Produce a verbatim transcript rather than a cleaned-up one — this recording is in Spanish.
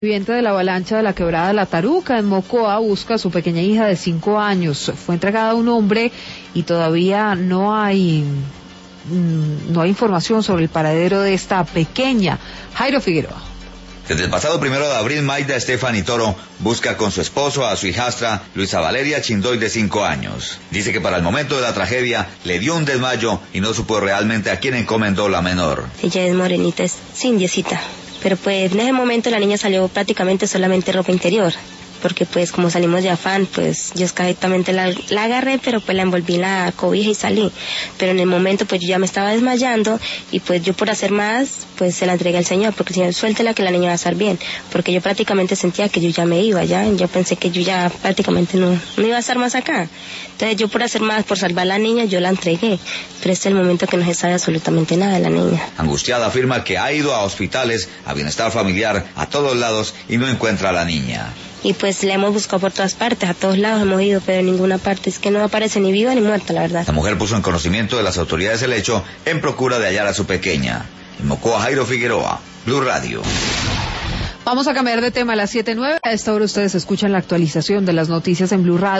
Sobreviviente de la avalancha de la quebrada La Taruca en Mocoa busca a su pequeña hija de cinco años. Fue entregada a un hombre y todavía no hay no hay información sobre el paradero de esta pequeña. Jairo Figueroa. Desde el pasado primero de abril, Maida Estefany Toro busca con su esposo a su hijastra Luisa Valeria Chindoy, de cinco años. Dice que para el momento de la tragedia le dio un desmayo y no supo realmente a quién encomendó la menor. Ella es morenita, es indiecita. Pero pues en ese momento la niña salió prácticamente solamente ropa interior, porque pues como salimos de afán, pues yo exactamente la, la agarré, pero pues la envolví en la cobija y salí. Pero en el momento pues yo ya me estaba desmayando y pues yo por hacer más, pues se la entregué al Señor, porque el Señor suéltela que la niña va a estar bien, porque yo prácticamente sentía que yo ya me iba, ya, yo pensé que yo ya prácticamente no, no iba a estar más acá. Entonces yo por hacer más, por salvar a la niña, yo la entregué, pero este es el momento que no se sabe absolutamente nada de la niña. Angustiada afirma que ha ido a hospitales, a bienestar familiar, a todos lados y no encuentra a la niña. Y pues la hemos buscado por todas partes, a todos lados hemos ido, pero en ninguna parte, es que no aparece ni viva ni muerta, la verdad. La mujer puso en conocimiento de las autoridades el hecho en procura de hallar a su pequeña. En Mocoa, Jairo Figueroa, Blue Radio. Vamos a cambiar de tema a las siete nueve. A esta hora ustedes escuchan la actualización de las noticias en Blue Radio.